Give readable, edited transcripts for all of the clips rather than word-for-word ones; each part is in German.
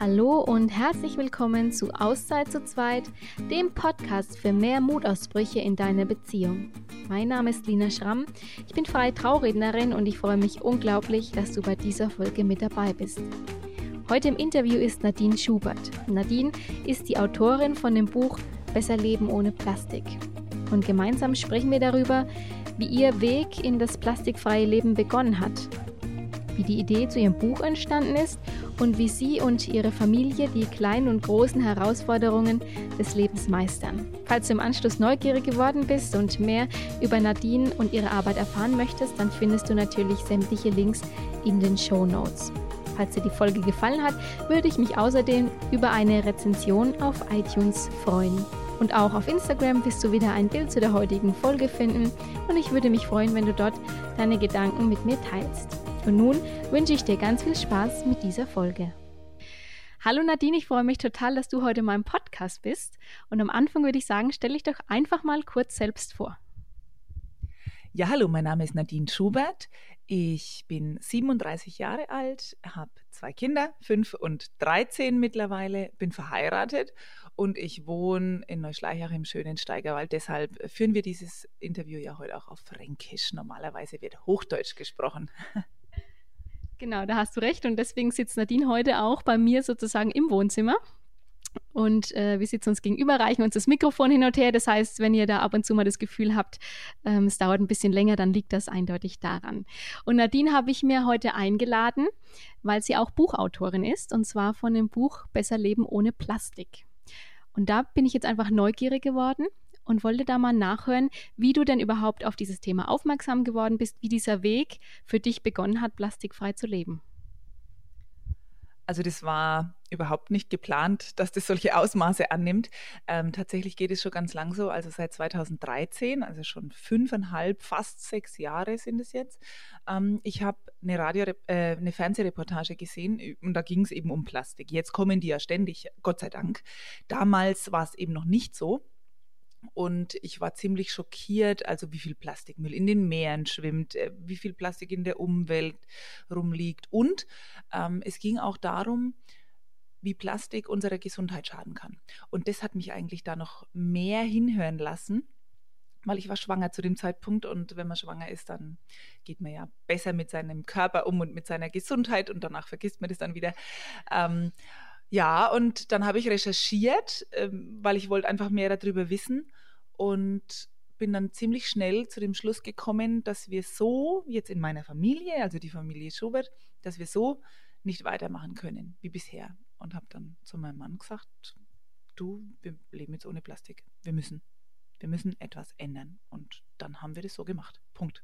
Hallo und herzlich willkommen zu Auszeit zu zweit, dem Podcast für mehr Mutausbrüche in deiner Beziehung. Mein Name ist Lina Schramm, ich bin freie Traurednerin und ich freue mich unglaublich, dass du bei dieser Folge mit dabei bist. Heute im Interview ist Nadine Schubert. Nadine ist die Autorin von dem Buch Besser Leben ohne Plastik. Und gemeinsam sprechen wir darüber, wie ihr Weg in das plastikfreie Leben begonnen hat, wie die Idee zu ihrem Buch entstanden ist und wie sie und ihre Familie die kleinen und großen Herausforderungen des Lebens meistern. Falls du im Anschluss neugierig geworden bist und mehr über Nadine und ihre Arbeit erfahren möchtest, dann findest du natürlich sämtliche Links in den Shownotes. Falls dir die Folge gefallen hat, würde ich mich außerdem über eine Rezension auf iTunes freuen. Und auch auf Instagram wirst du wieder ein Bild zu der heutigen Folge finden und ich würde mich freuen, wenn du dort deine Gedanken mit mir teilst. Und nun wünsche ich dir ganz viel Spaß mit dieser Folge. Hallo Nadine, ich freue mich total, dass du heute in meinem Podcast bist. Und am Anfang würde ich sagen, stell dich doch einfach mal kurz selbst vor. Ja, hallo, mein Name ist Nadine Schubert. Ich bin 37 Jahre alt, habe 2 Kinder, 5 und 13 mittlerweile, bin verheiratet und ich wohne in Neuschleichach im schönen Steigerwald. Deshalb führen wir dieses Interview ja heute auch auf Fränkisch. Normalerweise wird Hochdeutsch gesprochen. Genau, da hast du recht und deswegen sitzt Nadine heute auch bei mir sozusagen im Wohnzimmer und wir sitzen uns gegenüber, reichen uns das Mikrofon hin und her. Das heißt, wenn ihr da ab und zu mal das Gefühl habt, es dauert ein bisschen länger, dann liegt das eindeutig daran. Und Nadine habe ich mir heute eingeladen, weil sie auch Buchautorin ist und zwar von dem Buch Besser Leben ohne Plastik. Und da bin ich jetzt einfach neugierig geworden und wollte da mal nachhören, wie du denn überhaupt auf dieses Thema aufmerksam geworden bist, wie dieser Weg für dich begonnen hat, plastikfrei zu leben. Also das war überhaupt nicht geplant, dass das solche Ausmaße annimmt. Tatsächlich geht es schon ganz lang so, also seit 2013, also schon 5,5, fast 6 Jahre sind es jetzt. Ich habe eine Fernsehreportage gesehen und da ging es eben um Plastik. Jetzt kommen die ja ständig, Gott sei Dank. Damals war es eben noch nicht so. Und ich war ziemlich schockiert, also wie viel Plastikmüll in den Meeren schwimmt, wie viel Plastik in der Umwelt rumliegt. Und es ging auch darum, wie Plastik unserer Gesundheit schaden kann. Und das hat mich eigentlich da noch mehr hinhören lassen, weil ich war schwanger zu dem Zeitpunkt und wenn man schwanger ist, dann geht man ja besser mit seinem Körper um und mit seiner Gesundheit und danach vergisst man das dann wieder. Ja, und dann habe ich recherchiert, weil ich wollte einfach mehr darüber wissen und bin dann ziemlich schnell zu dem Schluss gekommen, dass wir so jetzt in meiner Familie, also die Familie Schubert, dass wir so nicht weitermachen können wie bisher. Und habe dann zu meinem Mann gesagt, du, wir leben jetzt ohne Plastik. Wir müssen etwas ändern. Und dann haben wir das so gemacht. Punkt.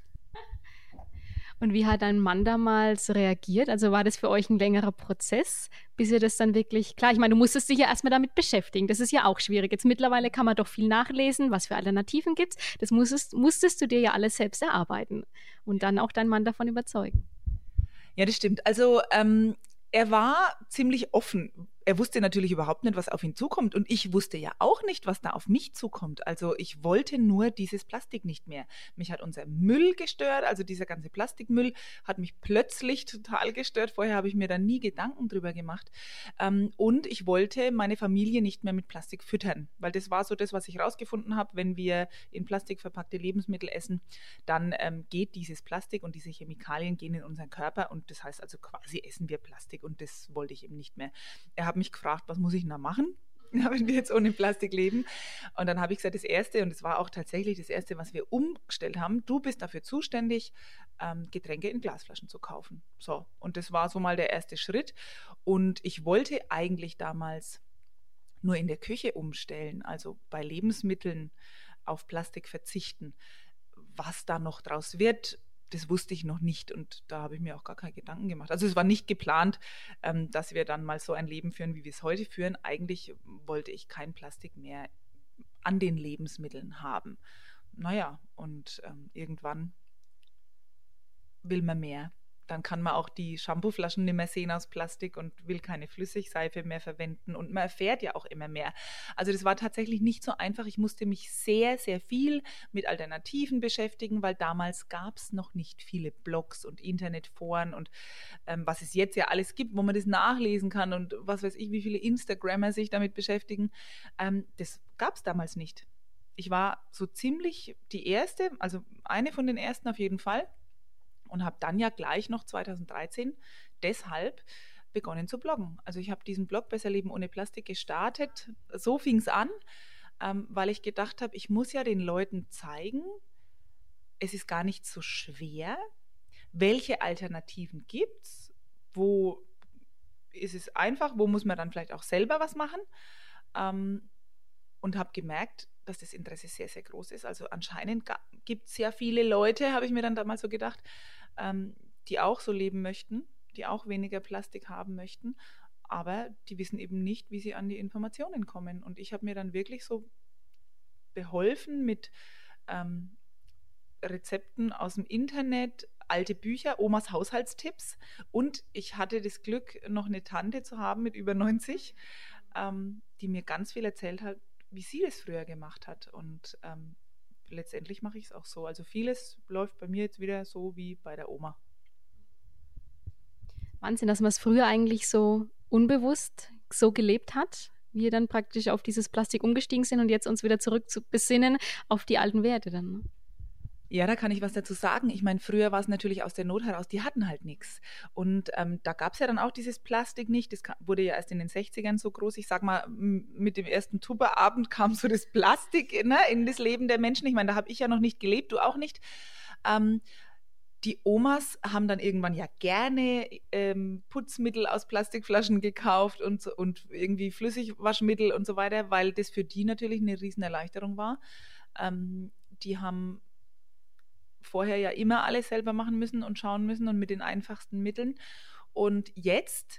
Und wie hat dein Mann damals reagiert? Also war das für euch ein längerer Prozess, bis ihr das dann wirklich, klar, ich meine, du musstest dich ja erstmal damit beschäftigen. Das ist ja auch schwierig. Jetzt mittlerweile kann man doch viel nachlesen, was für Alternativen gibt es. Das musstest du dir ja alles selbst erarbeiten und dann auch deinen Mann davon überzeugen. Ja, das stimmt. Also er war ziemlich offen. Er wusste natürlich überhaupt nicht, was auf ihn zukommt. Und ich wusste ja auch nicht, was da auf mich zukommt. Also ich wollte nur dieses Plastik nicht mehr. Mich hat unser Müll gestört, also dieser ganze Plastikmüll hat mich plötzlich total gestört. Vorher habe ich mir da nie Gedanken drüber gemacht. Und ich wollte meine Familie nicht mehr mit Plastik füttern, weil das war so das, was ich rausgefunden habe. Wenn wir in Plastik verpackte Lebensmittel essen, dann geht dieses Plastik und diese Chemikalien gehen in unseren Körper und das heißt also quasi essen wir Plastik und das wollte ich eben nicht mehr. Er hat mich gefragt, was muss ich denn da machen, wenn wir jetzt ohne Plastik leben? Und dann habe ich gesagt, das Erste, und es war auch tatsächlich das Erste, was wir umgestellt haben, du bist dafür zuständig, Getränke in Glasflaschen zu kaufen. So, und das war so mal der erste Schritt. Und ich wollte eigentlich damals nur in der Küche umstellen, also bei Lebensmitteln auf Plastik verzichten. Was da noch draus wird, das wusste ich noch nicht und da habe ich mir auch gar keine Gedanken gemacht. Also es war nicht geplant, dass wir dann mal so ein Leben führen, wie wir es heute führen. Eigentlich wollte ich kein Plastik mehr an den Lebensmitteln haben. Naja, und irgendwann will man mehr. dann kann man auch die Shampooflaschen nicht mehr sehen aus Plastik und will keine Flüssigseife mehr verwenden. Und man erfährt ja auch immer mehr. Also das war tatsächlich nicht so einfach. Ich musste mich sehr, sehr viel mit Alternativen beschäftigen, weil damals gab es noch nicht viele Blogs und Internetforen und was es jetzt ja alles gibt, wo man das nachlesen kann und was weiß ich, wie viele Instagrammer sich damit beschäftigen. Das gab es damals nicht. Ich war so ziemlich die Erste, also eine von den Ersten auf jeden Fall. Und habe dann ja gleich noch 2013 deshalb begonnen zu bloggen. Also ich habe diesen Blog Besser Leben ohne Plastik gestartet. So fing es an, weil ich gedacht habe, ich muss ja den Leuten zeigen, es ist gar nicht so schwer. Welche Alternativen gibt es? Wo ist es einfach? Wo muss man dann vielleicht auch selber was machen? Und habe gemerkt, dass das Interesse sehr, sehr groß ist. Also anscheinend gibt es ja viele Leute, habe ich mir dann damals so gedacht, die auch so leben möchten, die auch weniger Plastik haben möchten, aber die wissen eben nicht, wie sie an die Informationen kommen. Und ich habe mir dann wirklich so beholfen mit Rezepten aus dem Internet, alte Bücher, Omas Haushaltstipps, und ich hatte das Glück, noch eine Tante zu haben mit über 90, die mir ganz viel erzählt hat, wie sie das früher gemacht hat. Und letztendlich mache ich es auch so. Also vieles läuft bei mir jetzt wieder so wie bei der Oma. Wahnsinn, dass man es früher eigentlich so unbewusst so gelebt hat, wir dann praktisch auf dieses Plastik umgestiegen sind und jetzt uns wieder zurück zu besinnen auf die alten Werte dann. Ne? Ja, da kann ich was dazu sagen. Ich meine, früher war es natürlich aus der Not heraus, die hatten halt nichts. Und da gab es ja dann auch dieses Plastik nicht. Das wurde ja erst in den 60ern so groß. Ich sag mal, mit dem ersten Tupperabend kam so das Plastik in das Leben der Menschen. Ich meine, da habe ich ja noch nicht gelebt, du auch nicht. Die Omas haben dann irgendwann ja gerne Putzmittel aus Plastikflaschen gekauft und irgendwie Flüssigwaschmittel und so weiter, weil das für die natürlich eine Riesenerleichterung war. Die haben vorher ja immer alles selber machen müssen und schauen müssen und mit den einfachsten Mitteln. Und jetzt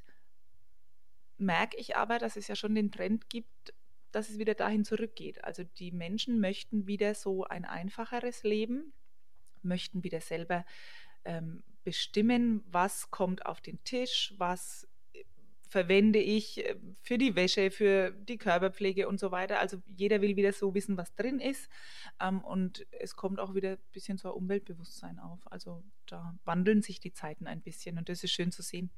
merke ich aber, dass es ja schon den Trend gibt, dass es wieder dahin zurückgeht. Also die Menschen möchten wieder so ein einfacheres Leben, möchten wieder selber bestimmen, was kommt auf den Tisch, was verwende ich für die Wäsche, für die Körperpflege und so weiter. Also jeder will wieder so wissen, was drin ist. Und es kommt auch wieder ein bisschen so ein Umweltbewusstsein auf. Also da wandeln sich die Zeiten ein bisschen und das ist schön zu sehen.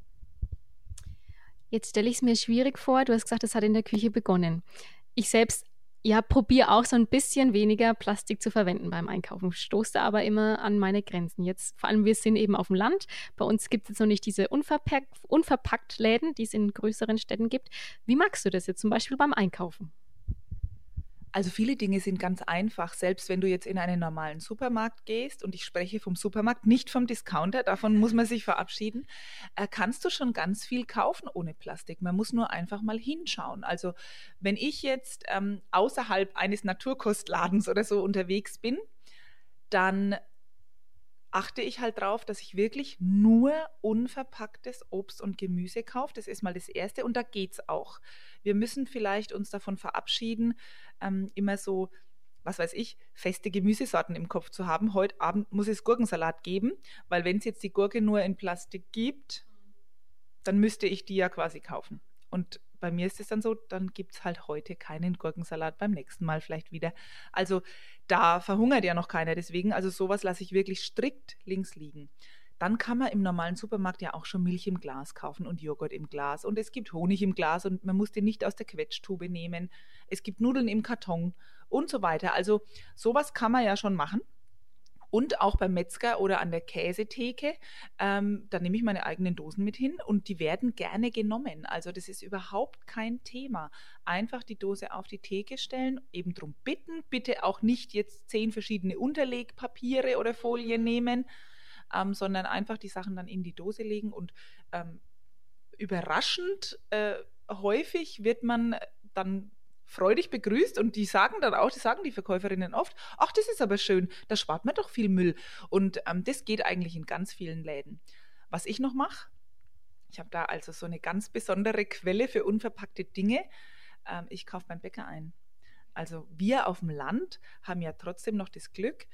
Jetzt stelle ich es mir schwierig vor. Du hast gesagt, das hat in der Küche begonnen. Ich selbst probiere auch so ein bisschen weniger Plastik zu verwenden beim Einkaufen, stoße da aber immer an meine Grenzen. Jetzt, vor allem, wir sind eben auf dem Land. Bei uns gibt es jetzt noch nicht diese unverpackt Läden, die es in größeren Städten gibt. Wie magst du das jetzt zum Beispiel beim Einkaufen? Also viele Dinge sind ganz einfach, selbst wenn du jetzt in einen normalen Supermarkt gehst, und ich spreche vom Supermarkt, nicht vom Discounter, davon muss man sich verabschieden, kannst du schon ganz viel kaufen ohne Plastik. Man muss nur einfach mal hinschauen. Also wenn ich jetzt außerhalb eines Naturkostladens oder so unterwegs bin, dann achte ich halt drauf, dass ich wirklich nur unverpacktes Obst und Gemüse kaufe. Das ist mal das Erste und da geht's auch. Wir müssen vielleicht uns davon verabschieden, immer so, was weiß ich, feste Gemüsesorten im Kopf zu haben. Heute Abend muss es Gurkensalat geben, weil wenn es jetzt die Gurke nur in Plastik gibt, dann müsste ich die ja quasi kaufen. Und bei mir ist es dann so, dann gibt es halt heute keinen Gurkensalat, beim nächsten Mal vielleicht wieder. Also da verhungert ja noch keiner, deswegen, also sowas lasse ich wirklich strikt links liegen. Dann kann man im normalen Supermarkt ja auch schon Milch im Glas kaufen und Joghurt im Glas und es gibt Honig im Glas und man muss den nicht aus der Quetschtube nehmen. Es gibt Nudeln im Karton und so weiter. Also sowas kann man ja schon machen. Und auch beim Metzger oder an der Käsetheke, da nehme ich meine eigenen Dosen mit hin und die werden gerne genommen. Also das ist überhaupt kein Thema. Einfach die Dose auf die Theke stellen, eben drum bitten, bitte auch nicht jetzt 10 verschiedene Unterlegpapiere oder Folien nehmen, sondern einfach die Sachen dann in die Dose legen und überraschend häufig wird man dann freudig begrüßt und die sagen die Verkäuferinnen oft, ach, das ist aber schön, da spart man doch viel Müll. Und das geht eigentlich in ganz vielen Läden. Was ich noch mache, ich habe da also so eine ganz besondere Quelle für unverpackte Dinge. Ich kaufe beim Bäcker ein. Also wir auf dem Land haben ja trotzdem noch das Glück,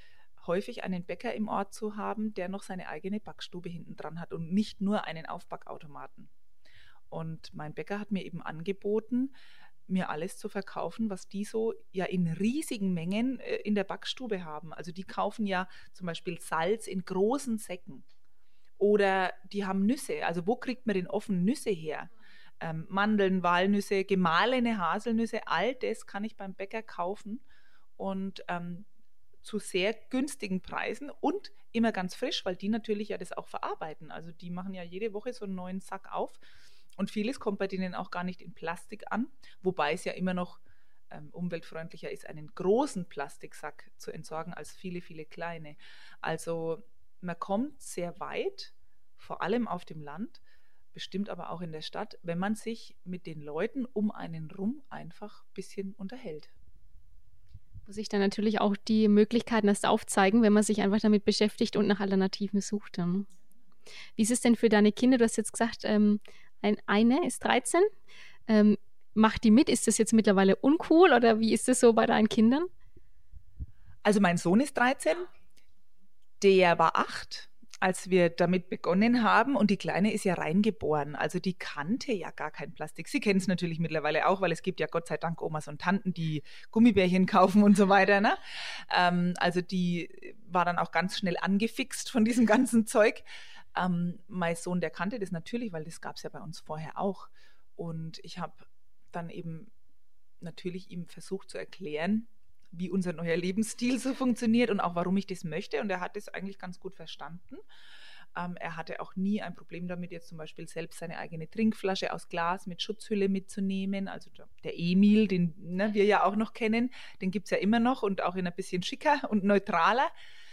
häufig einen Bäcker im Ort zu haben, der noch seine eigene Backstube hinten dran hat und nicht nur einen Aufbackautomaten. Und mein Bäcker hat mir eben angeboten, mir alles zu verkaufen, was die so ja in riesigen Mengen in der Backstube haben. Also die kaufen ja zum Beispiel Salz in großen Säcken. Oder die haben Nüsse. Also wo kriegt man denn offen Nüsse her? Mandeln, Walnüsse, gemahlene Haselnüsse, all das kann ich beim Bäcker kaufen und zu sehr günstigen Preisen und immer ganz frisch, weil die natürlich ja das auch verarbeiten. Also die machen ja jede Woche so einen neuen Sack auf und vieles kommt bei denen auch gar nicht in Plastik an, wobei es ja immer noch umweltfreundlicher ist, einen großen Plastiksack zu entsorgen als viele, viele kleine. Also man kommt sehr weit, vor allem auf dem Land, bestimmt aber auch in der Stadt, wenn man sich mit den Leuten um einen rum einfach ein bisschen unterhält. Wo sich dann natürlich auch die Möglichkeiten erst aufzeigen, wenn man sich einfach damit beschäftigt und nach Alternativen sucht. Dann. Wie ist es denn für deine Kinder? Du hast jetzt gesagt, eine ist 13. Macht die mit? Ist das jetzt mittlerweile uncool oder wie ist das so bei deinen Kindern? Also mein Sohn ist 13, der war 8, als wir damit begonnen haben und die Kleine ist ja reingeboren, also die kannte ja gar kein Plastik. Sie kennt es natürlich mittlerweile auch, weil es gibt ja Gott sei Dank Omas und Tanten, die Gummibärchen kaufen und so weiter. Ne? Also die war dann auch ganz schnell angefixt von diesem ganzen Zeug. Mein Sohn, der kannte das natürlich, weil das gab es ja bei uns vorher auch. Und ich habe dann eben natürlich ihm versucht zu erklären, wie unser neuer Lebensstil so funktioniert und auch warum ich das möchte. Und er hat das eigentlich ganz gut verstanden. Er hatte auch nie ein Problem damit, jetzt zum Beispiel selbst seine eigene Trinkflasche aus Glas mit Schutzhülle mitzunehmen. Also der Emil, den wir ja auch noch kennen, den gibt es ja immer noch und auch in ein bisschen schicker und neutraler.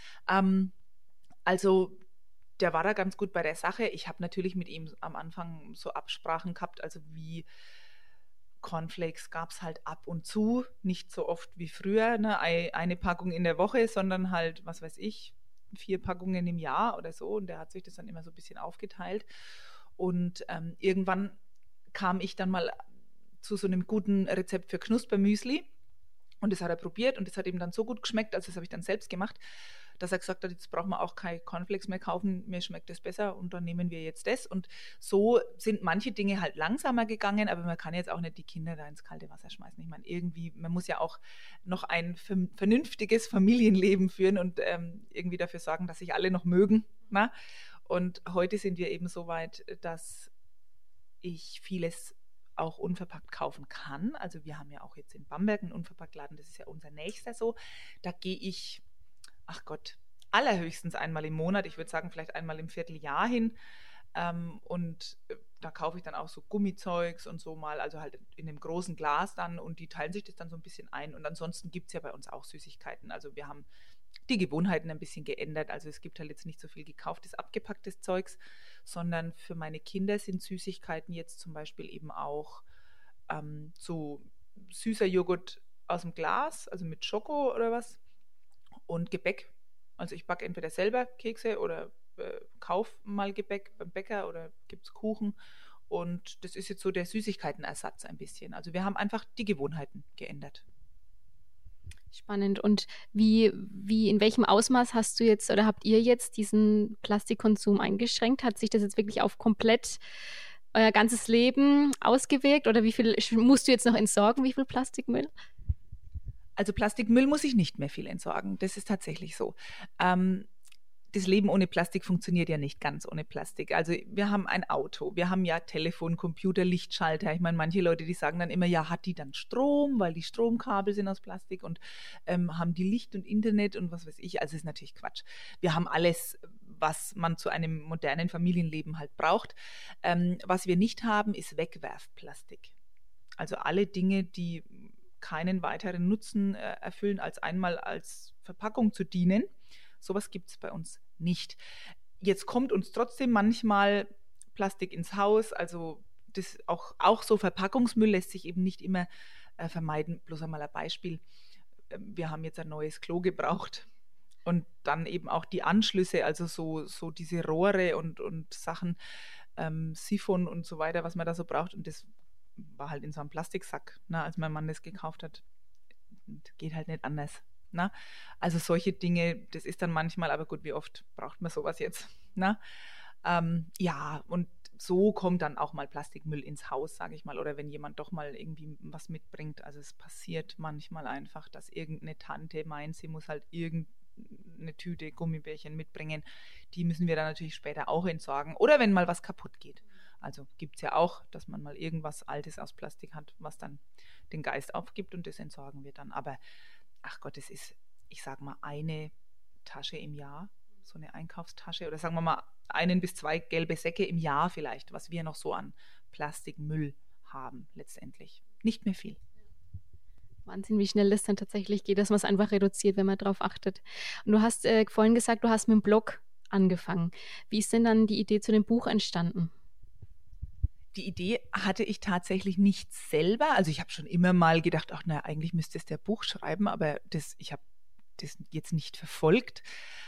Also der war da ganz gut bei der Sache. Ich habe natürlich mit ihm am Anfang so Absprachen gehabt, also wie Cornflakes gab es halt ab und zu, nicht so oft wie früher, ne? Eine Packung in der Woche, sondern halt, was weiß ich, 4 Packungen im Jahr oder so. Und der hat sich das dann immer so ein bisschen aufgeteilt. Und irgendwann kam ich dann mal zu so einem guten Rezept für Knuspermüsli. Und das hat er probiert und das hat ihm dann so gut geschmeckt, also das habe ich dann selbst gemacht, dass er gesagt hat, jetzt brauchen wir auch keine Cornflakes mehr kaufen, mir schmeckt das besser und dann nehmen wir jetzt das. Und so sind manche Dinge halt langsamer gegangen, aber man kann jetzt auch nicht die Kinder da ins kalte Wasser schmeißen. Ich meine, irgendwie, man muss ja auch noch ein vernünftiges Familienleben führen und irgendwie dafür sorgen, dass sich alle noch mögen. Na? Und heute sind wir eben so weit, dass ich vieles auch unverpackt kaufen kann. Also wir haben ja auch jetzt in Bamberg einen Unverpacktladen, das ist ja unser nächster so. Da gehe ich, ach Gott, allerhöchstens einmal im Monat, ich würde sagen vielleicht einmal im Vierteljahr hin. Und da kaufe ich dann auch so Gummizeugs und so mal, also halt in einem großen Glas dann und die teilen sich das dann so ein bisschen ein. Und ansonsten gibt es ja bei uns auch Süßigkeiten. Also wir haben die Gewohnheiten ein bisschen geändert. Also es gibt halt jetzt nicht so viel gekauftes, abgepacktes Zeugs, sondern für meine Kinder sind Süßigkeiten jetzt zum Beispiel eben auch so süßer Joghurt aus dem Glas, also mit Schoko oder was und Gebäck. Also ich backe entweder selber Kekse oder kaufe mal Gebäck beim Bäcker oder gibt es Kuchen. Und das ist jetzt so der Süßigkeitenersatz ein bisschen. Also wir haben einfach die Gewohnheiten geändert. Spannend. Und in welchem Ausmaß hast du jetzt oder habt ihr jetzt diesen Plastikkonsum eingeschränkt? Hat sich das jetzt wirklich auf komplett euer ganzes Leben ausgewirkt? Oder wie viel musst du jetzt noch entsorgen? Wie viel Plastikmüll? Also Plastikmüll muss ich nicht mehr viel entsorgen. Das ist tatsächlich so. Das Leben ohne Plastik funktioniert ja nicht ganz ohne Plastik. Also wir haben ein Auto, wir haben ja Telefon, Computer, Lichtschalter. Ich meine, manche Leute, die sagen dann immer, ja, hat die dann Strom, weil die Stromkabel sind aus Plastik und haben die Licht und Internet und was weiß ich. Also ist natürlich Quatsch. Wir haben alles, was man zu einem modernen Familienleben halt braucht. Was wir nicht haben, ist Wegwerfplastik. Also alle Dinge, die keinen weiteren Nutzen erfüllen, als einmal als Verpackung zu dienen. Sowas gibt es bei uns nicht. Jetzt kommt uns trotzdem manchmal Plastik ins Haus, also das auch so Verpackungsmüll lässt sich eben nicht immer vermeiden. Bloß einmal ein Beispiel. Wir haben jetzt ein neues Klo gebraucht und dann eben auch die Anschlüsse, also so diese Rohre und Sachen, Siphon und so weiter, was man da so braucht. Und das war halt in so einem Plastiksack, ne, als mein Mann das gekauft hat. Und geht halt nicht anders. Na? Also solche Dinge, das ist dann manchmal, aber gut, wie oft braucht man sowas jetzt? Na? Ja, und so kommt dann auch mal Plastikmüll ins Haus, sage ich mal, oder wenn jemand doch mal irgendwie was mitbringt. Also es passiert manchmal einfach, dass irgendeine Tante meint, sie muss halt irgendeine Tüte Gummibärchen mitbringen. Die müssen wir dann natürlich später auch entsorgen. Oder wenn mal was kaputt geht. Also gibt es ja auch, dass man mal irgendwas Altes aus Plastik hat, was dann den Geist aufgibt und das entsorgen wir dann. Aber ach Gott, es ist, ich sage mal, eine Tasche im Jahr, so eine Einkaufstasche oder sagen wir mal 1 bis 2 gelbe Säcke im Jahr vielleicht, was wir noch so an Plastikmüll haben letztendlich. Nicht mehr viel. Wahnsinn, wie schnell das dann tatsächlich geht, dass man es einfach reduziert, wenn man darauf achtet. Und du hast vorhin gesagt, du hast mit dem Blog angefangen. Wie ist denn dann die Idee zu dem Buch entstanden? Die Idee hatte ich tatsächlich nicht selber. Also ich habe schon immer mal gedacht, ach naja, eigentlich müsste es der Buch schreiben, aber ich habe das jetzt nicht verfolgt.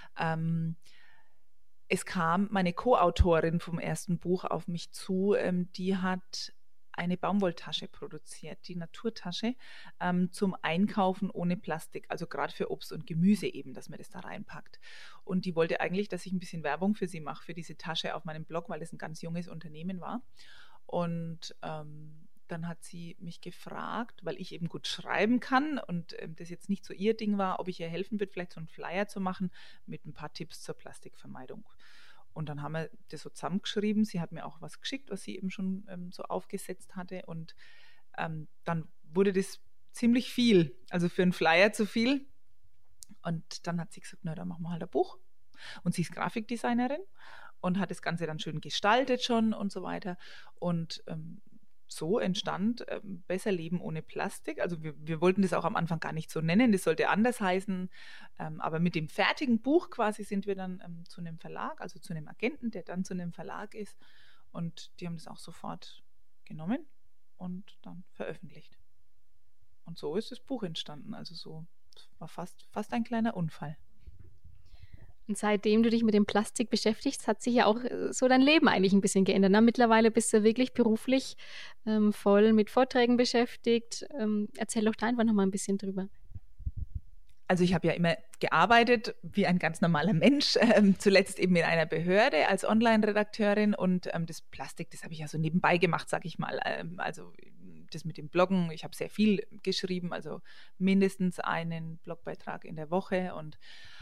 Es kam meine Co-Autorin vom ersten Buch auf mich zu, die hat eine Baumwolltasche produziert, die Naturtasche, zum Einkaufen ohne Plastik, also gerade für Obst und Gemüse eben, dass man das da reinpackt. Und die wollte eigentlich, dass ich ein bisschen Werbung für sie mache, für diese Tasche auf meinem Blog, weil das ein ganz junges Unternehmen war. Und dann hat sie mich gefragt, weil ich eben gut schreiben kann und das jetzt nicht so ihr Ding war, ob ich ihr helfen würde, vielleicht so einen Flyer zu machen mit ein paar Tipps zur Plastikvermeidung. Und dann haben wir das so zusammengeschrieben. Sie hat mir auch was geschickt, was sie eben schon so aufgesetzt hatte. Und dann wurde das ziemlich viel, also für einen Flyer zu viel. Und dann hat sie gesagt, na, dann machen wir halt ein Buch. Und sie ist Grafikdesignerin und hat das Ganze dann schön gestaltet schon und so weiter. Und so entstand Besser Leben ohne Plastik. Also wir wollten das auch am Anfang gar nicht so nennen, das sollte anders heißen. Aber mit dem fertigen Buch quasi sind wir dann zu einem Verlag, also zu einem Agenten, der dann zu einem Verlag ist. Und die haben das auch sofort genommen und dann veröffentlicht. Und so ist das Buch entstanden. Also so war fast ein kleiner Unfall. Und seitdem du dich mit dem Plastik beschäftigst, hat sich ja auch so dein Leben eigentlich ein bisschen geändert. Ne? Mittlerweile bist du wirklich beruflich voll mit Vorträgen beschäftigt. Erzähl doch da einfach noch mal ein bisschen drüber. Also ich habe ja immer gearbeitet wie ein ganz normaler Mensch, zuletzt eben in einer Behörde als Online-Redakteurin und das Plastik, das habe ich ja so nebenbei gemacht, sage ich mal. Also das mit dem Bloggen, ich habe sehr viel geschrieben, also mindestens einen Blogbeitrag in der Woche und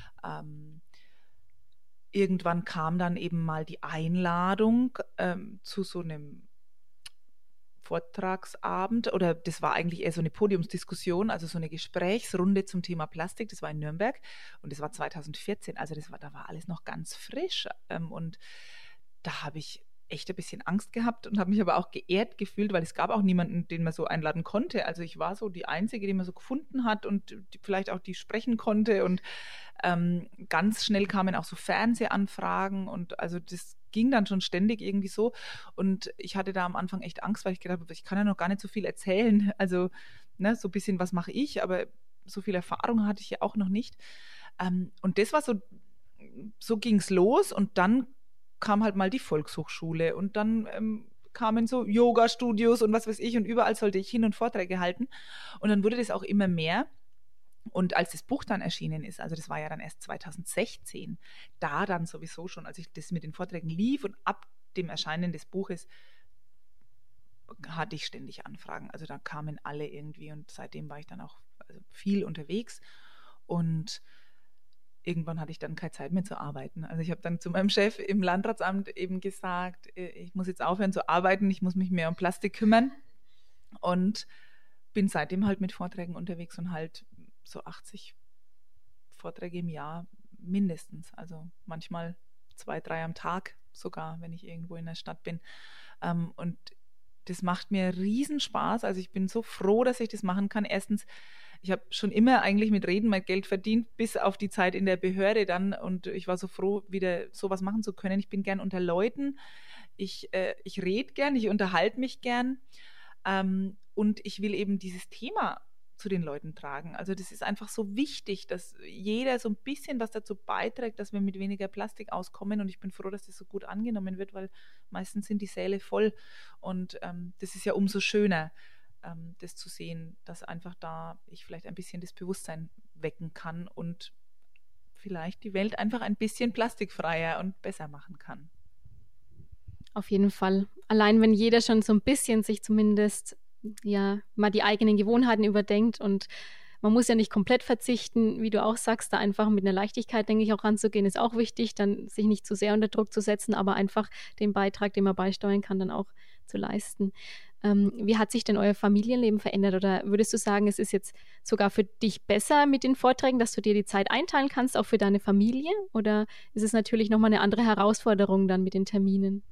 irgendwann kam dann eben mal die Einladung zu so einem Vortragsabend oder das war eigentlich eher so eine Podiumsdiskussion, also so eine Gesprächsrunde zum Thema Plastik. Das war in Nürnberg und das war 2014, also da war alles noch ganz frisch und da habe ich echt ein bisschen Angst gehabt und habe mich aber auch geehrt gefühlt, weil es gab auch niemanden, den man so einladen konnte. Also ich war so die Einzige, die man so gefunden hat und vielleicht auch die sprechen konnte und ganz schnell kamen auch so Fernsehanfragen und also das ging dann schon ständig irgendwie so und ich hatte da am Anfang echt Angst, weil ich gedacht habe, ich kann ja noch gar nicht so viel erzählen, also ne, so ein bisschen, was mache ich, aber so viel Erfahrung hatte ich ja auch noch nicht und das war so ging es los und dann kam halt mal die Volkshochschule und dann kamen so Yoga-Studios und was weiß ich und überall sollte ich hin und Vorträge halten und dann wurde das auch immer mehr. Und als das Buch dann erschienen ist, also das war ja dann erst 2016, da dann sowieso schon, als ich das mit den Vorträgen lief und ab dem Erscheinen des Buches hatte ich ständig Anfragen. Also da kamen alle irgendwie und seitdem war ich dann auch viel unterwegs und irgendwann hatte ich dann keine Zeit mehr zu arbeiten. Also ich habe dann zu meinem Chef im Landratsamt eben gesagt, ich muss jetzt aufhören zu arbeiten, ich muss mich mehr um Plastik kümmern und bin seitdem halt mit Vorträgen unterwegs und halt so 80 Vorträge im Jahr mindestens. Also manchmal 2, 3 am Tag sogar, wenn ich irgendwo in der Stadt bin. Und das macht mir riesen Spaß. Also ich bin so froh, dass ich das machen kann. Erstens, ich habe schon immer eigentlich mit Reden mein Geld verdient, bis auf die Zeit in der Behörde dann. Und ich war so froh, wieder sowas machen zu können. Ich bin gern unter Leuten. Ich rede gern, ich unterhalte mich gern. Und ich will eben dieses Thema zu den Leuten tragen. Also das ist einfach so wichtig, dass jeder so ein bisschen was dazu beiträgt, dass wir mit weniger Plastik auskommen und ich bin froh, dass das so gut angenommen wird, weil meistens sind die Säle voll und das ist ja umso schöner. das zu sehen, dass einfach da ich vielleicht ein bisschen das Bewusstsein wecken kann und vielleicht die Welt einfach ein bisschen plastikfreier und besser machen kann. Auf jeden Fall. Allein wenn jeder schon so ein bisschen sich zumindest ja mal die eigenen Gewohnheiten überdenkt und man muss ja nicht komplett verzichten, wie du auch sagst, da einfach mit einer Leichtigkeit, denke ich, auch ranzugehen, ist auch wichtig, dann sich nicht zu sehr unter Druck zu setzen, aber einfach den Beitrag, den man beisteuern kann, dann auch zu leisten. Wie hat sich denn euer Familienleben verändert? Oder würdest du sagen, es ist jetzt sogar für dich besser mit den Vorträgen, dass du dir die Zeit einteilen kannst, auch für deine Familie? Oder ist es natürlich nochmal eine andere Herausforderung dann mit den Terminen?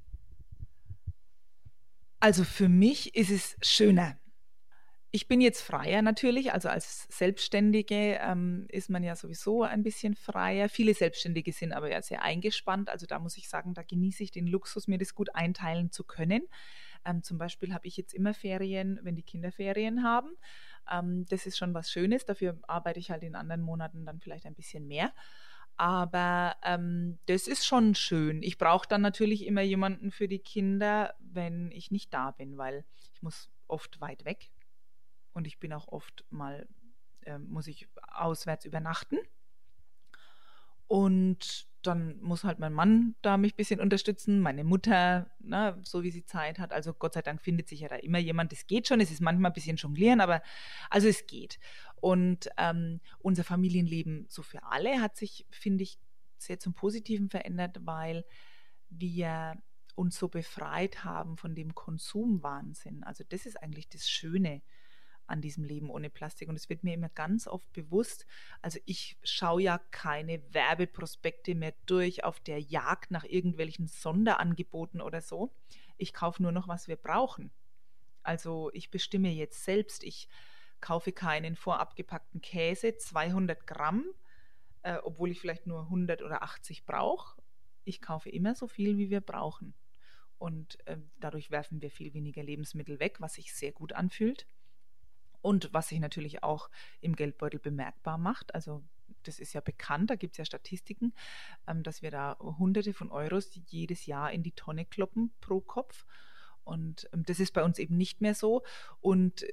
Also für mich ist es schöner. Ich bin jetzt freier natürlich, also als Selbstständige ist man ja sowieso ein bisschen freier. Viele Selbstständige sind aber ja sehr eingespannt, also da muss ich sagen, da genieße ich den Luxus, mir das gut einteilen zu können. Zum Beispiel habe ich jetzt immer Ferien, wenn die Kinder Ferien haben. Das ist schon was Schönes, dafür arbeite ich halt in anderen Monaten dann vielleicht ein bisschen mehr. Aber das ist schon schön. Ich brauche dann natürlich immer jemanden für die Kinder, wenn ich nicht da bin, weil ich muss oft weit weg. Und ich bin auch oft mal, muss ich auswärts übernachten. Und dann muss halt mein Mann da mich ein bisschen unterstützen, meine Mutter, ne, so wie sie Zeit hat. Also Gott sei Dank findet sich ja da immer jemand. Das geht schon, es ist manchmal ein bisschen jonglieren, aber also es geht. Und unser Familienleben so für alle hat sich, finde ich, sehr zum Positiven verändert, weil wir uns so befreit haben von dem Konsumwahnsinn. Also das ist eigentlich das Schöne an diesem Leben ohne Plastik. Und es wird mir immer ganz oft bewusst, also ich schaue ja keine Werbeprospekte mehr durch auf der Jagd nach irgendwelchen Sonderangeboten oder so. Ich kaufe nur noch, was wir brauchen. Also ich bestimme jetzt selbst, ich kaufe keinen vorab gepackten Käse, 200 Gramm, obwohl ich vielleicht nur 100 oder 80 brauche. Ich kaufe immer so viel, wie wir brauchen. Und dadurch werfen wir viel weniger Lebensmittel weg, was sich sehr gut anfühlt. Und was sich natürlich auch im Geldbeutel bemerkbar macht. Also das ist ja bekannt, da gibt es ja Statistiken, dass wir da Hunderte von Euros jedes Jahr in die Tonne kloppen pro Kopf. Und das ist bei uns eben nicht mehr so. Und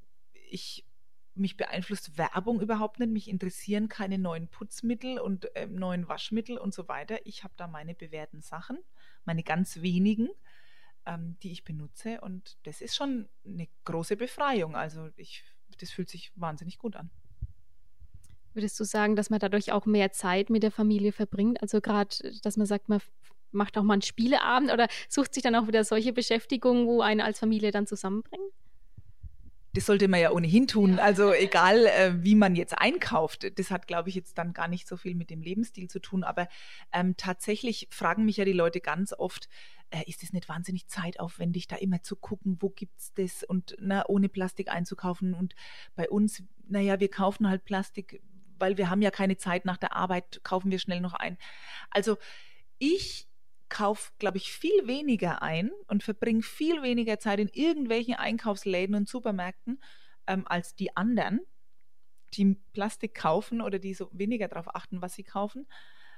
mich beeinflusst Werbung überhaupt nicht. Mich interessieren keine neuen Putzmittel und neuen Waschmittel und so weiter. Ich habe da meine bewährten Sachen, meine ganz wenigen, die ich benutze. Und das ist schon eine große Befreiung. Also das fühlt sich wahnsinnig gut an. Würdest du sagen, dass man dadurch auch mehr Zeit mit der Familie verbringt? Also gerade, dass man sagt, man macht auch mal einen Spieleabend oder sucht sich dann auch wieder solche Beschäftigungen, wo einen als Familie dann zusammenbringen? Das sollte man ja ohnehin tun. Also egal, wie man jetzt einkauft. Das hat, glaube ich, jetzt dann gar nicht so viel mit dem Lebensstil zu tun. Aber tatsächlich fragen mich ja die Leute ganz oft, ist es nicht wahnsinnig zeitaufwendig, da immer zu gucken, wo gibt es das und ohne Plastik einzukaufen. Und bei uns, naja, wir kaufen halt Plastik, weil wir haben ja keine Zeit nach der Arbeit, kaufen wir schnell noch ein. Also ich kaufe, glaube ich, viel weniger ein und verbringe viel weniger Zeit in irgendwelchen Einkaufsläden und Supermärkten als die anderen, die Plastik kaufen oder die so weniger darauf achten, was sie kaufen,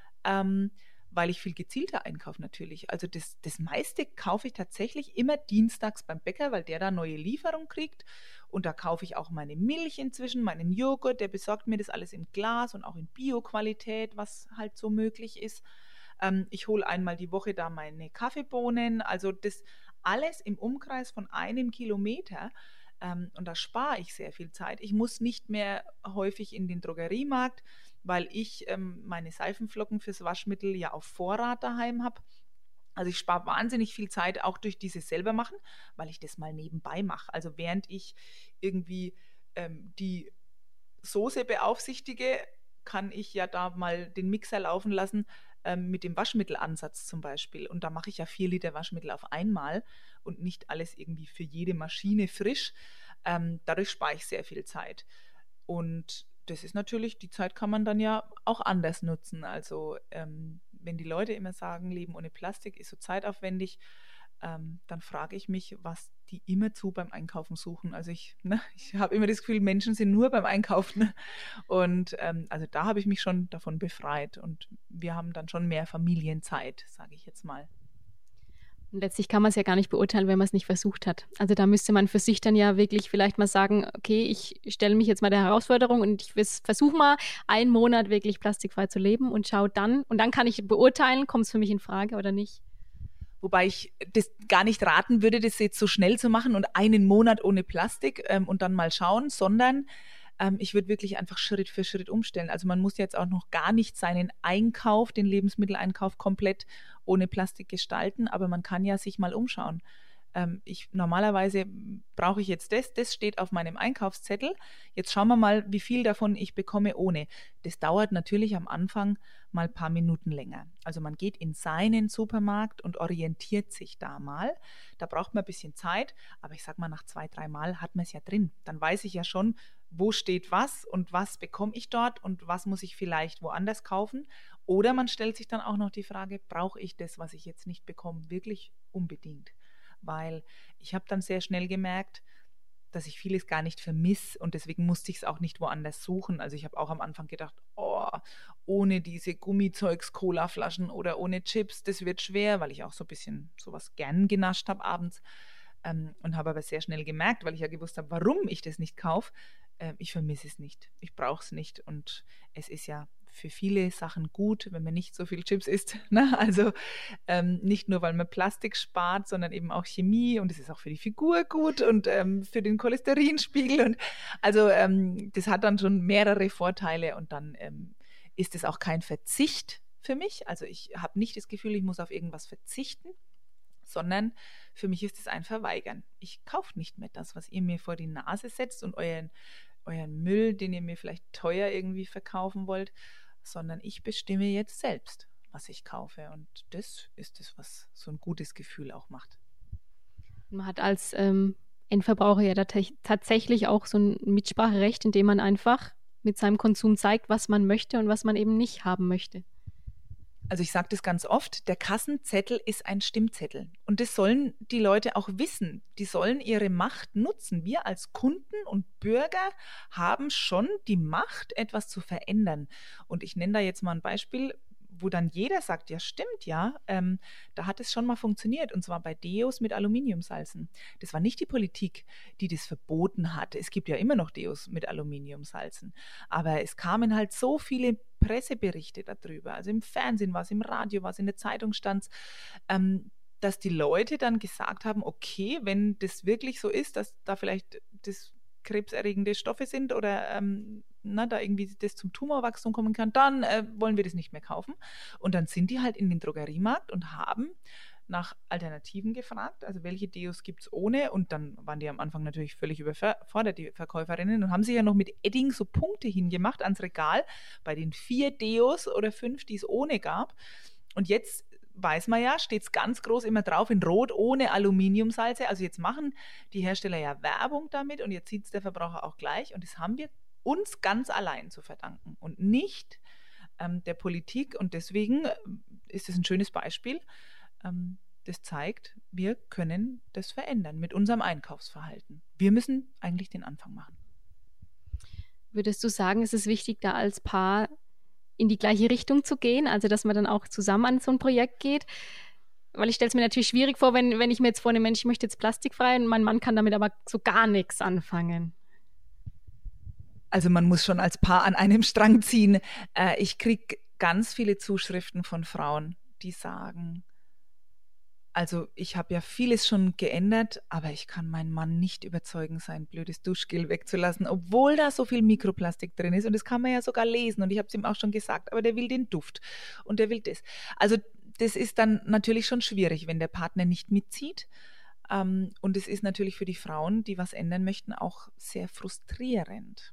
weil ich viel gezielter einkaufe natürlich. Also das meiste kaufe ich tatsächlich immer dienstags beim Bäcker, weil der da neue Lieferung kriegt. Und da kaufe ich auch meine Milch inzwischen, meinen Joghurt, der besorgt mir das alles im Glas und auch in Bio-Qualität, was halt so möglich ist. Ich hole einmal die Woche da meine Kaffeebohnen, also das alles im Umkreis von 1 Kilometer. Und da spare ich sehr viel Zeit. Ich muss nicht mehr häufig in den Drogeriemarkt, weil ich meine Seifenflocken fürs Waschmittel ja auf Vorrat daheim habe. Also ich spare wahnsinnig viel Zeit auch durch dieses selber machen, weil ich das mal nebenbei mache. Also während ich irgendwie die Soße beaufsichtige, kann ich ja da mal den Mixer laufen lassen mit dem Waschmittelansatz zum Beispiel. Und da mache ich ja 4 Liter Waschmittel auf einmal und nicht alles irgendwie für jede Maschine frisch. Dadurch spare ich sehr viel Zeit. Und das ist natürlich, die Zeit kann man dann ja auch anders nutzen. Also wenn die Leute immer sagen, Leben ohne Plastik ist so zeitaufwendig, dann frage ich mich, was die immerzu beim Einkaufen suchen. Also ich habe immer das Gefühl, Menschen sind nur beim Einkaufen. Und also da habe ich mich schon davon befreit. Und wir haben dann schon mehr Familienzeit, sage ich jetzt mal. Und letztlich kann man es ja gar nicht beurteilen, wenn man es nicht versucht hat. Also da müsste man für sich dann ja wirklich vielleicht mal sagen, okay, ich stelle mich jetzt mal der Herausforderung und ich versuche mal 1 Monat wirklich plastikfrei zu leben und schaue dann, und dann kann ich beurteilen, kommt es für mich in Frage oder nicht. Wobei ich das gar nicht raten würde, das jetzt so schnell zu machen und einen Monat ohne Plastik und dann mal schauen, sondern ich würde wirklich einfach Schritt für Schritt umstellen. Also man muss jetzt auch noch gar nicht seinen Einkauf, den Lebensmitteleinkauf komplett ohne Plastik gestalten, aber man kann ja sich mal umschauen. Normalerweise brauche ich jetzt das steht auf meinem Einkaufszettel. Jetzt schauen wir mal, wie viel davon ich bekomme ohne. Das dauert natürlich am Anfang mal ein paar Minuten länger. Also man geht in seinen Supermarkt und orientiert sich da mal. Da braucht man ein bisschen Zeit, aber ich sag mal, nach 2, 3 Mal hat man es ja drin. Dann weiß ich ja schon, wo steht was und was bekomme ich dort und was muss ich vielleicht woanders kaufen. Oder man stellt sich dann auch noch die Frage, brauche ich das, was ich jetzt nicht bekomme, wirklich unbedingt? Weil ich habe dann sehr schnell gemerkt, dass ich vieles gar nicht vermisse und deswegen musste ich es auch nicht woanders suchen. Also ich habe auch am Anfang gedacht, oh, ohne diese Gummizeugs-Cola-Flaschen oder ohne Chips, das wird schwer, weil ich auch so ein bisschen sowas gern genascht habe abends und habe aber sehr schnell gemerkt, weil ich ja gewusst habe, warum ich das nicht kaufe, ich vermisse es nicht, ich brauche es nicht und es ist ja für viele Sachen gut, wenn man nicht so viel Chips isst. Ne? Also nicht nur, weil man Plastik spart, sondern eben auch Chemie und es ist auch für die Figur gut und für den Cholesterinspiegel. Und also das hat dann schon mehrere Vorteile und dann ist es auch kein Verzicht für mich. Also ich habe nicht das Gefühl, ich muss auf irgendwas verzichten, sondern für mich ist es ein Verweigern. Ich kaufe nicht mehr das, was ihr mir vor die Nase setzt und euren Müll, den ihr mir vielleicht teuer irgendwie verkaufen wollt, sondern ich bestimme jetzt selbst, was ich kaufe. Und das ist es, was so ein gutes Gefühl auch macht. Man hat als Endverbraucher ja tatsächlich auch so ein Mitspracherecht, indem man einfach mit seinem Konsum zeigt, was man möchte und was man eben nicht haben möchte. Also ich sage das ganz oft, der Kassenzettel ist ein Stimmzettel. Und das sollen die Leute auch wissen. Die sollen ihre Macht nutzen. Wir als Kunden und Bürger haben schon die Macht, etwas zu verändern. Und ich nenne da jetzt mal ein Beispiel, wo dann jeder sagt, ja stimmt, ja, da hat es schon mal funktioniert. Und zwar bei Deos mit Aluminiumsalzen. Das war nicht die Politik, die das verboten hat. Es gibt ja immer noch Deos mit Aluminiumsalzen. Aber es kamen halt so viele Presseberichte darüber. Also im Fernsehen war es, im Radio war es, in der Zeitung stand es, dass die Leute dann gesagt haben, okay, wenn das wirklich so ist, dass da vielleicht das krebserregende Stoffe sind oder da irgendwie das zum Tumorwachstum kommen kann, dann wollen wir das nicht mehr kaufen. Und dann sind die halt in den Drogeriemarkt und haben nach Alternativen gefragt, also welche Deos gibt es ohne, und dann waren die am Anfang natürlich völlig überfordert, die Verkäuferinnen, und haben sich ja noch mit Edding so Punkte hingemacht ans Regal bei den 4 Deos oder 5, die es ohne gab. Und jetzt weiß man ja, steht es ganz groß immer drauf in Rot, ohne Aluminiumsalze. Also jetzt machen die Hersteller ja Werbung damit und jetzt sieht es der Verbraucher auch gleich. Und das haben wir uns ganz allein zu verdanken und nicht der Politik. Und deswegen ist es ein schönes Beispiel. Das zeigt, wir können das verändern mit unserem Einkaufsverhalten. Wir müssen eigentlich den Anfang machen. Würdest du sagen, ist es wichtig, da als Paar in die gleiche Richtung zu gehen, also dass man dann auch zusammen an so ein Projekt geht? Weil ich stelle es mir natürlich schwierig vor, wenn ich mir jetzt vornehme, Mensch, ich möchte jetzt plastikfrei und mein Mann kann damit aber so gar nichts anfangen. Also man muss schon als Paar an einem Strang ziehen. Ich kriege ganz viele Zuschriften von Frauen, die sagen, also ich habe ja vieles schon geändert, aber ich kann meinen Mann nicht überzeugen, sein blödes Duschgel wegzulassen, obwohl da so viel Mikroplastik drin ist. Und das kann man ja sogar lesen. Und ich habe es ihm auch schon gesagt, aber der will den Duft und der will das. Also das ist dann natürlich schon schwierig, wenn der Partner nicht mitzieht. Und es ist natürlich für die Frauen, die was ändern möchten, auch sehr frustrierend.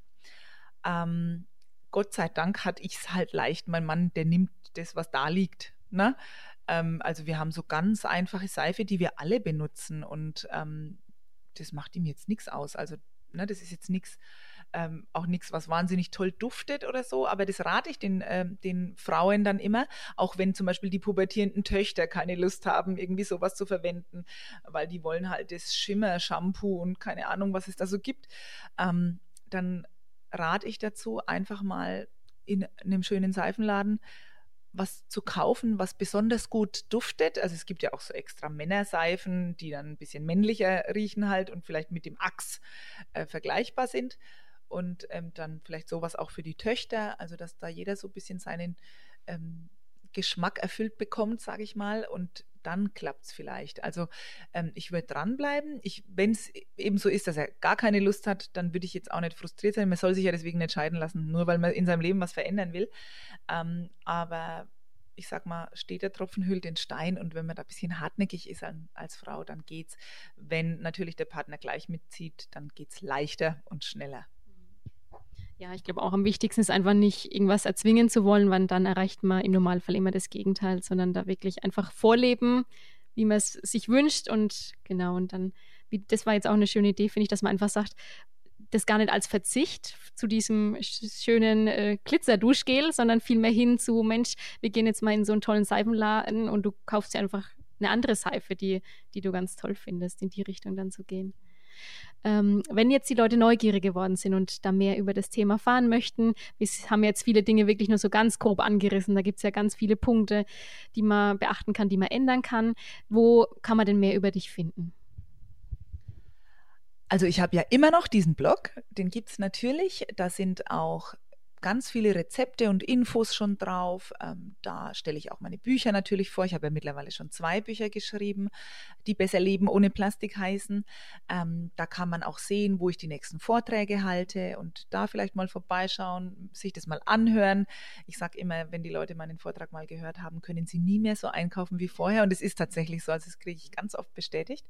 Gott sei Dank hatte ich es halt leicht. Mein Mann, der nimmt das, was da liegt, ne? Also wir haben so ganz einfache Seife, die wir alle benutzen und das macht ihm jetzt nichts aus. Also ne, das ist jetzt nichts, auch nichts, was wahnsinnig toll duftet oder so, aber das rate ich den Frauen dann immer, auch wenn zum Beispiel die pubertierenden Töchter keine Lust haben, irgendwie sowas zu verwenden, weil die wollen halt das Schimmer-Shampoo und keine Ahnung, was es da so gibt, dann rate ich dazu, einfach mal in einem schönen Seifenladen was zu kaufen, was besonders gut duftet. Also es gibt ja auch so extra Männerseifen, die dann ein bisschen männlicher riechen halt und vielleicht mit dem Axe vergleichbar sind. Und dann vielleicht sowas auch für die Töchter, also dass da jeder so ein bisschen seinen Geschmack erfüllt bekommt, sage ich mal, und dann klappt es vielleicht. Also ich würde dranbleiben. Wenn es eben so ist, dass er gar keine Lust hat, dann würde ich jetzt auch nicht frustriert sein. Man soll sich ja deswegen nicht scheiden lassen, nur weil man in seinem Leben was verändern will. Aber ich sag mal, steht der Tropfen hüllt den Stein, und wenn man da ein bisschen hartnäckig ist als Frau, dann geht's. Wenn natürlich der Partner gleich mitzieht, dann geht's leichter und schneller. Ja, ich glaube auch am wichtigsten ist einfach nicht irgendwas erzwingen zu wollen, weil dann erreicht man im Normalfall immer das Gegenteil, sondern da wirklich einfach vorleben, wie man es sich wünscht, und genau, und dann, das war jetzt auch eine schöne Idee, finde ich, dass man einfach sagt, das gar nicht als Verzicht zu diesem schönen Glitzer-Duschgel, sondern vielmehr hin zu, Mensch, wir gehen jetzt mal in so einen tollen Seifenladen und du kaufst dir einfach eine andere Seife, die du ganz toll findest, in die Richtung dann zu gehen. Wenn jetzt die Leute neugierig geworden sind und da mehr über das Thema erfahren möchten, wir haben jetzt viele Dinge wirklich nur so ganz grob angerissen, da gibt es ja ganz viele Punkte, die man beachten kann, die man ändern kann. Wo kann man denn mehr über dich finden? Also ich habe ja immer noch diesen Blog, den gibt es natürlich, da sind auch ganz viele Rezepte und Infos schon drauf. Da stelle ich auch meine Bücher natürlich vor. Ich habe ja mittlerweile schon 2 Bücher geschrieben, die Besser leben ohne Plastik heißen. Da kann man auch sehen, wo ich die nächsten Vorträge halte und da vielleicht mal vorbeischauen, sich das mal anhören. Ich sage immer, wenn die Leute meinen Vortrag mal gehört haben, können sie nie mehr so einkaufen wie vorher. Und es ist tatsächlich so, also das kriege ich ganz oft bestätigt.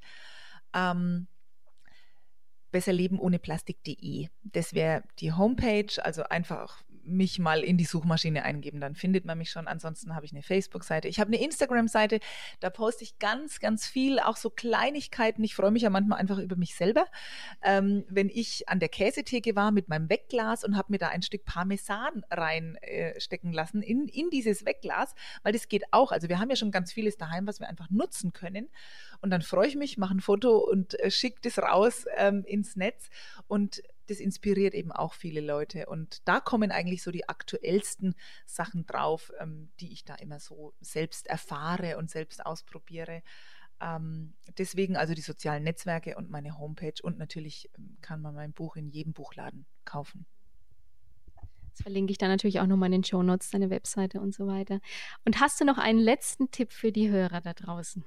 Besserlebenohneplastik.de. Das wäre die Homepage, also einfach mich mal in die Suchmaschine eingeben, dann findet man mich schon. Ansonsten habe ich eine Facebook-Seite. Ich habe eine Instagram-Seite, da poste ich ganz, ganz viel, auch so Kleinigkeiten. Ich freue mich ja manchmal einfach über mich selber. Wenn ich an der Käsetheke war mit meinem Wegglas und habe mir da ein Stück Parmesan reinstecken lassen in dieses Wegglas, weil das geht auch. Also wir haben ja schon ganz vieles daheim, was wir einfach nutzen können. Und dann freue ich mich, mache ein Foto und schicke das raus ins Netz, und das inspiriert eben auch viele Leute. Und da kommen eigentlich so die aktuellsten Sachen drauf, die ich da immer so selbst erfahre und selbst ausprobiere. Deswegen also die sozialen Netzwerke und meine Homepage, und natürlich kann man mein Buch in jedem Buchladen kaufen. Das verlinke ich dann natürlich auch nochmal in den Shownotes, deine Webseite und so weiter. Und hast du noch einen letzten Tipp für die Hörer da draußen?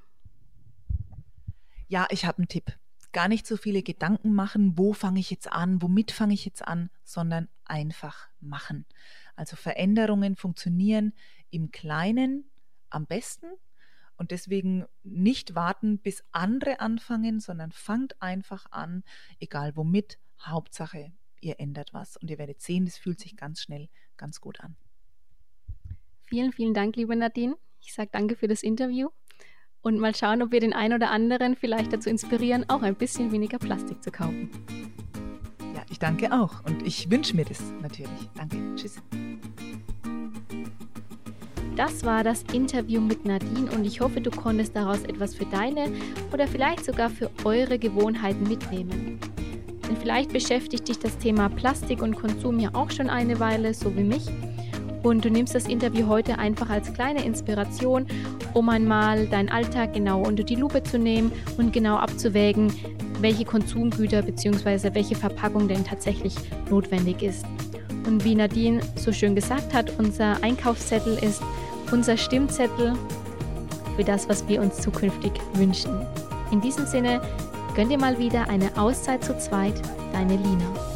Ja, ich habe einen Tipp. Gar nicht so viele Gedanken machen, wo fange ich jetzt an, womit fange ich jetzt an, sondern einfach machen. Also Veränderungen funktionieren im Kleinen am besten, und deswegen nicht warten, bis andere anfangen, sondern fangt einfach an, egal womit, Hauptsache, ihr ändert was, und ihr werdet sehen, das fühlt sich ganz schnell ganz gut an. Vielen, vielen Dank, liebe Nadine. Ich sage danke für das Interview. Und mal schauen, ob wir den einen oder anderen vielleicht dazu inspirieren, auch ein bisschen weniger Plastik zu kaufen. Ja, ich danke auch. Und ich wünsche mir das natürlich. Danke. Tschüss. Das war das Interview mit Nadine, und ich hoffe, du konntest daraus etwas für deine oder vielleicht sogar für eure Gewohnheiten mitnehmen. Denn vielleicht beschäftigt dich das Thema Plastik und Konsum ja auch schon eine Weile, so wie mich. Und du nimmst das Interview heute einfach als kleine Inspiration, um einmal deinen Alltag genau unter die Lupe zu nehmen und genau abzuwägen, welche Konsumgüter bzw. welche Verpackung denn tatsächlich notwendig ist. Und wie Nadine so schön gesagt hat, unser Einkaufszettel ist unser Stimmzettel für das, was wir uns zukünftig wünschen. In diesem Sinne, gönn dir mal wieder eine Auszeit zu zweit, deine Lina.